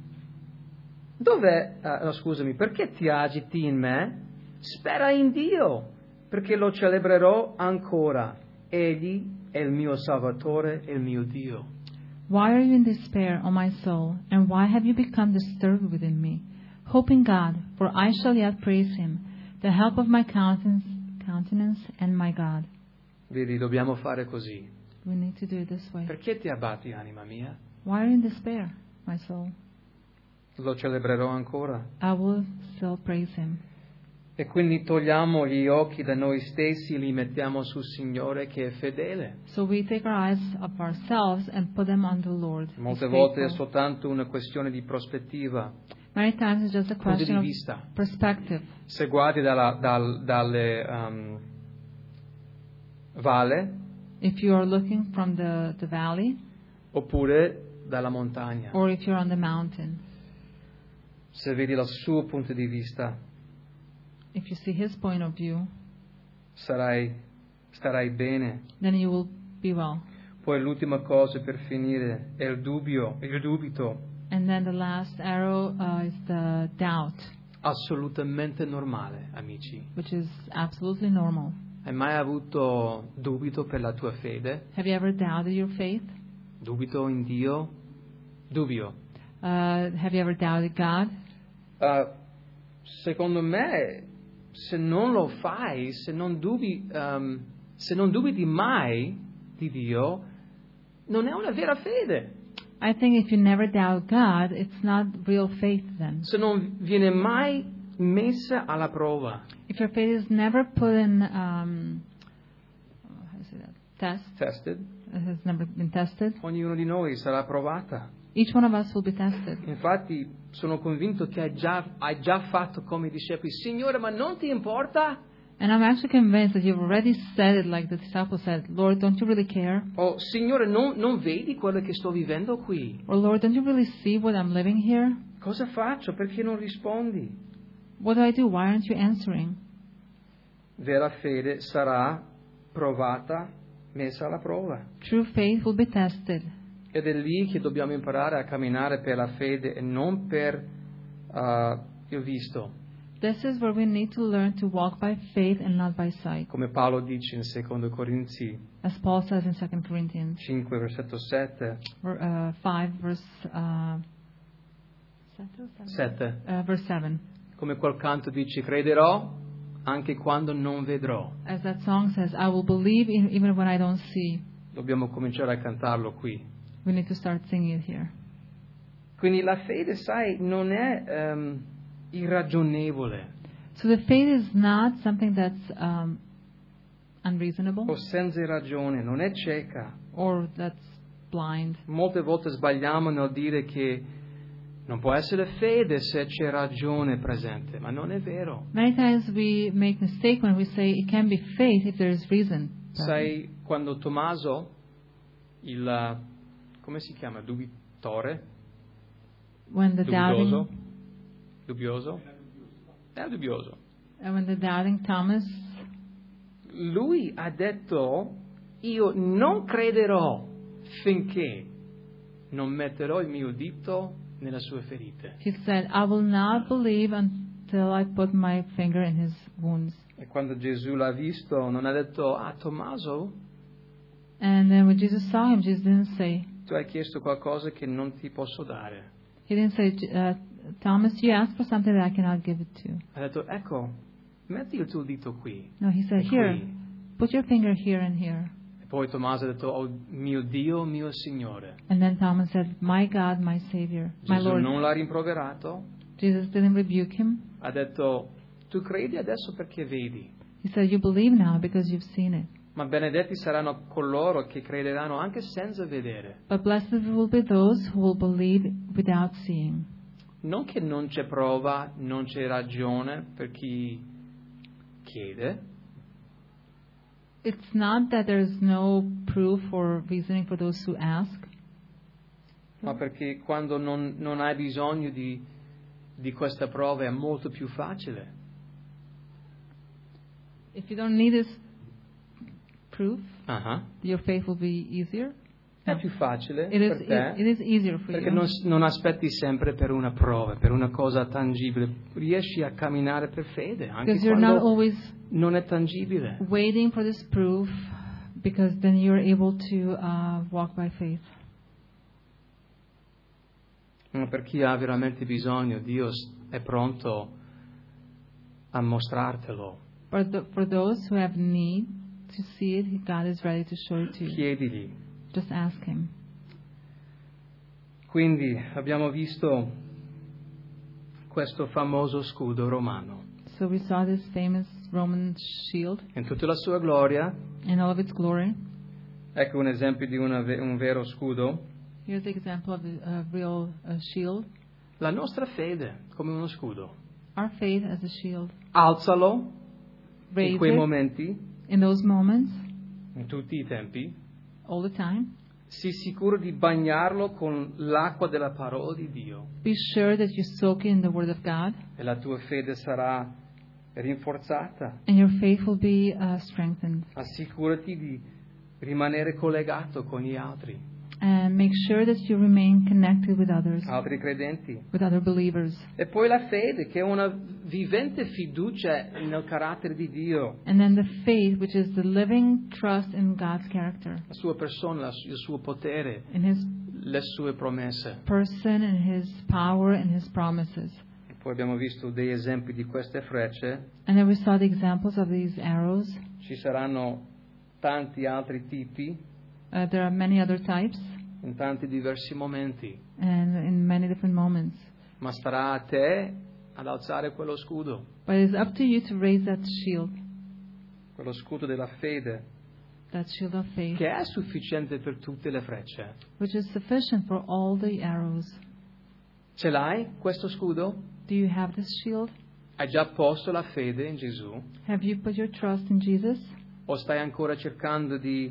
Dov'è, eh, no, scusami, perché ti agiti in me? Spera in Dio, perché lo celebrerò ancora. Egli è il mio Salvatore e il mio Dio. Why are you in despair, O my soul, and why have you become disturbed within me? Hope in God, for I shall yet praise Him, the help of my countenance, countenance and my God. Vedi, dobbiamo fare così. We need to do it this way. Perché ti abbatti, anima mia? Why are you in despair, my soul? Lo celebrerò ancora. I will still praise Him. E quindi togliamo gli occhi da noi stessi, li mettiamo sul Signore che è fedele. So we take our eyes of ourselves and put them on the Lord. He's Molte volte è faithful. soltanto una questione di prospettiva, Many times it's just a punto question di of vista. perspective. Se guardi dalla, dal, dalle um, valle If you are looking from the, the valley oppure dalla montagna, or if you're on the mountain, se vedi dal suo punto di vista, if you see His point of view, sarai, starai bene. then you will be well. Poi l'ultima cosa per finire è il dubbio, il dubito, And then the last arrow uh, is the doubt, assolutamente normale, amici. which is absolutely normal. Hai mai avuto dubito per la tua fede? Have you ever doubted your faith? Dubito in Dio? Dubbio. Uh, have you ever doubted God? Uh, secondo me, se non lo fai, se non dubbi, um, se non dubiti mai di Dio, non è una vera fede. I think if you never doubt God, it's not real faith then. Se non viene mai messa alla prova. If your faith is never put in, um, how do you say that? Test. Tested. It has never been tested. Ognuno di noi sarà provata. Each one of us will be tested. Infatti sono convinto che hai già, hai già fatto come i discepoli. Signore, ma non ti importa? And I'm actually convinced that you've already said it like the disciples said, Lord, don't you really care? Oh, Signore, non, non vedi quello che sto vivendo qui? Or Lord, don't you really see what I'm living here? Cosa faccio? Perché non rispondi? What do I do? Why aren't you answering? Vera fede sarà provata, messa alla prova. True faith will be tested. Ed è lì che dobbiamo imparare a camminare per la fede e non per uh, il visto. This is where we need to learn to walk by faith and not by sight. Come Paolo dice in secondo Corinzi As Paul says in Second Corinthians cinque, versetto sette. uh, five, verse, uh, sette. uh, verse seven. Come quel canto dice, crederò anche quando non vedrò. As that song says, I will believe in, even when I don't see. Dobbiamo cominciare a cantarlo qui. We need to start singing it here. Quindi la fede, sai, non è um, irragionevole So the faith is not something that's um, unreasonable o senza ragione, non è cieca. or that's blind. Molte volte sbagliamo nel dire che non può essere fede se c'è ragione presente, ma non è vero. Many times we make mistake when we say it can be faith if there is reason. Sai, quando Tommaso, il, come si chiama, dubitore? When the Dubbioso? doubting, Dubbioso? È dubbioso. uh, when the doubting Thomas, Lui ha detto, io non crederò finché non metterò il mio dito nelle sue ferite. he said, I will not believe until I put my finger in his wounds. E quando Gesù l'ha visto, non ha detto, ah Tommaso, And then when Jesus saw him, Jesus didn't say, tu hai chiesto qualcosa che non ti posso dare. he didn't say, uh, Thomas, you asked for something that I cannot give it to. Ha detto, ecco, metti il tuo dito qui. No, he said, e here, qui. put your finger here and here. E poi Tommaso ha detto, oh mio Dio, mio Signore. And then Thomas said, my God, my Savior, my Gesù Lord. non l'ha rimproverato, Jesus didn't rebuke him. ha detto, tu credi adesso perché vedi, He said, you believe now because you've seen it. ma benedetti saranno coloro che crederanno anche senza vedere. But blessed will be those who will believe without seeing. Non che non c'è prova, non c'è ragione per chi chiede, It's not that there's no proof or reasoning for those who ask, ma perché quando non, non hai bisogno di, di questa prova è molto più facile. if you don't need this proof, Ah, your faith will be easier. È più facile It is, per te it, it is easier for perché you. non, non aspetti sempre per una prova, per una cosa tangibile. Riesci a camminare per fede anche Because you're not quando always non è tangibile. waiting for this proof, because then you're able to uh, walk by faith. Ma per chi ha veramente bisogno, Dio è pronto a mostrartelo. For, the, for those who have need to see it, God is ready to show it to you. Chiedigli. Just ask Him. Quindi abbiamo visto questo famoso scudo romano So we saw this famous Roman shield in tutta la sua gloria. in all of its glory. Ecco un esempio di una, un vero scudo. Here's the example of a, a real uh, shield. La nostra fede come uno scudo. Our faith as a shield. Alzalo in Raise quei it momenti, in those moments, in tutti i tempi. all the time. Sii sicuro di bagnarlo con l'acqua della parola di Dio Be sure that you soak it in the Word of God, e la tua fede sarà rinforzata. and your faith will be uh, strengthened. Assicurati di rimanere collegato con gli altri. And make sure that you remain connected with others, altri credenti. with other believers. E poi la fede, che è una vivente fiducia nel carattere di Dio, And then the faith, which is the living trust in God's character, la sua persona, la su- il suo potere, in His le sue promesse. person, in His power, and His promises. E poi abbiamo visto dei esempi di queste frecce, And then we saw the examples of these arrows. ci saranno tanti altri tipi Uh, there are many other types, in tanti diversi momenti, and in many different moments. ma starà a te ad alzare quello scudo, But it's up to you to raise that shield, quello scudo della fede, that shield of faith, che è sufficiente per tutte le frecce. which is sufficient for all the arrows. Ce l'hai questo scudo? Do you have this shield? Hai già posto la fede in Gesù? Have you put your trust in Jesus? O stai ancora cercando di,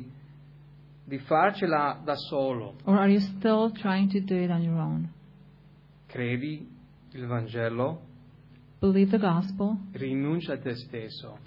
di farcela da solo? Or are you still trying to do it on your own? Credi il Vangelo? Believe the gospel, Rinuncia a te stesso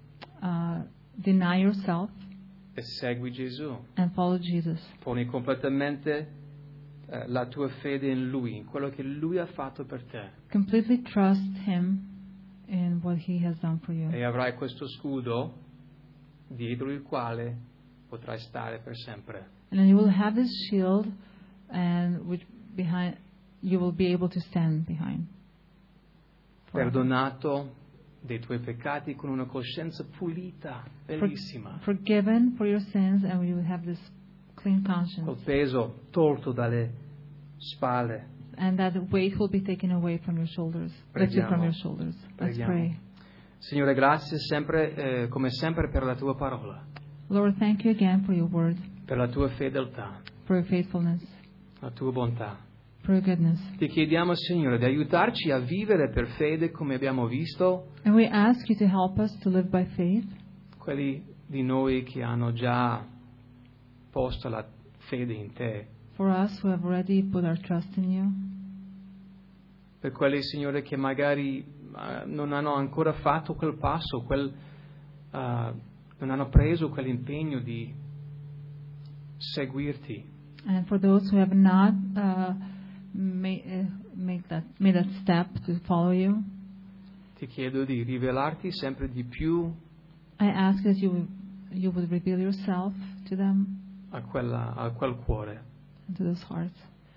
uh, deny yourself, e segui Gesù. and follow Jesus. Poni completamente eh, la tua fede in Lui, in quello che Lui ha fatto per te. Completely trust Him in what He has done for you. E avrai questo scudo dietro il quale potrai stare per sempre. And then you will have this shield, and which behind you will be able to stand behind. forever. Perdonato dei tuoi peccati con una coscienza pulita, bellissima, Forgiven for your sins, and you will have this clean conscience. col peso tolto dalle spalle. And that weight will be taken away from your shoulders, lifted from Preghiamo. your shoulders. Let's Preghiamo. pray. Signore, grazie sempre, eh, come sempre per la tua parola, Lord, thank you again for your word, per la tua fedeltà, for your faithfulness, la tua bontà. for your goodness. Ti chiediamo, Signore, di aiutarci a vivere per fede come abbiamo visto, And we ask you to help us to live by faith, quelli di noi che hanno già posto la fede in te, for us who have already put our trust in you, per quelli, Signore, che magari eh, non hanno ancora fatto quel passo, quel, eh, non hanno preso quell'impegno di seguirti. and for those who have not uh, made, uh, made, that, made that step to follow you. Ti chiedo di rivelarti sempre di più I ask that you would, you would reveal yourself to them a, quella, a quel cuore, and to those hearts,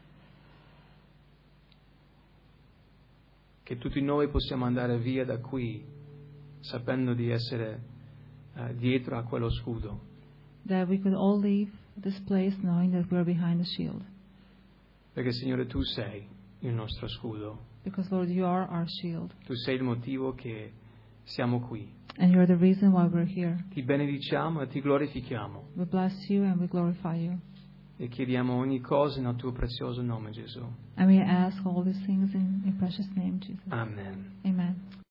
che tutti noi possiamo andare via da qui sapendo di essere eh, dietro a quello scudo, that we could all leave this place knowing that we are behind the shield. perché, Signore, tu sei il nostro scudo, Because, Lord, you are our shield, tu sei il motivo che siamo qui. and you are the reason why we're here. Ti benediciamo e ti glorifichiamo We bless you and we glorify you. e chiediamo ogni cosa nel tuo prezioso nome, Gesù. And we ask all these things in your precious name, Jesus. Amen. Amen.